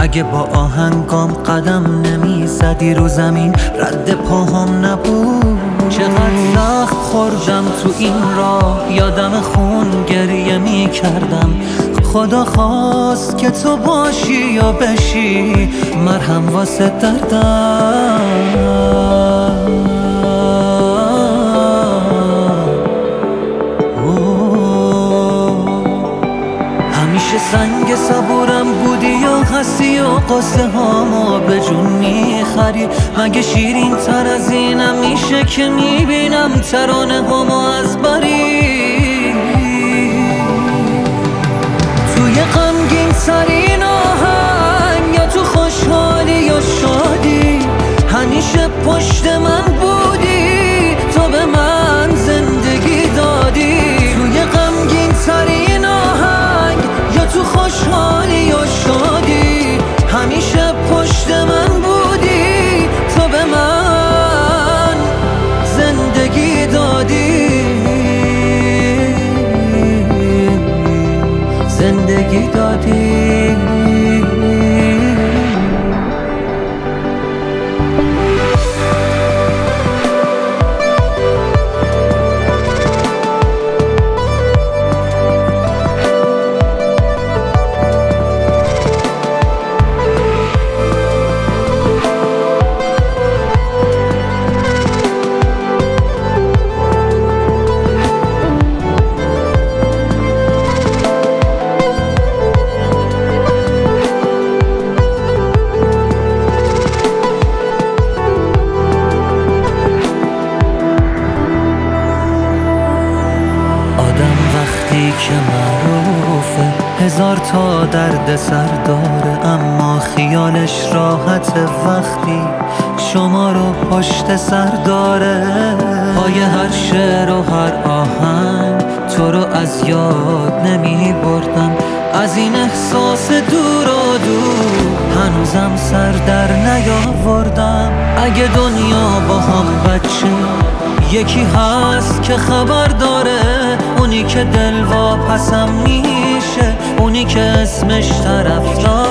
اگه با آهنگام قدم نمیزدی رو زمین رد پاهم نبود. چقدر زخم خوردم تو این راه، یادم خون گریه میکردم. خدا خواست که تو باشی یا بشی مرهم واسه دردم. همیشه سنگ صبورم بودی یا هستی و قصه هامو به جون میخری؟ مگه شیرین تر از اینم میشه که میبینم ترانه هامو از بری؟ توی غمگین ترین آهنگ یا تو خوشحالی یا شادی همیشه پشت من بودی، تو به من زندگی دادی. توی غمگین ترین آهنگ یا تو خوشحالی یا شادی همیشه پشت من بودی، تو به من زندگی دادی. زندگی دادی. که معروفه هزار تا درد سر داره، اما خیالش راحت وقتی شما رو پشت سر داره. پای هر شعر و هر آهنگ تو رو از یاد نمی بردم، از این احساس دور و دور هنوزم سر در نیاوردم. اگه دنیا با هم بچه یکی هست که خبر داره، اونی که دل واپسم میشه، اونی که اسمش طرفدار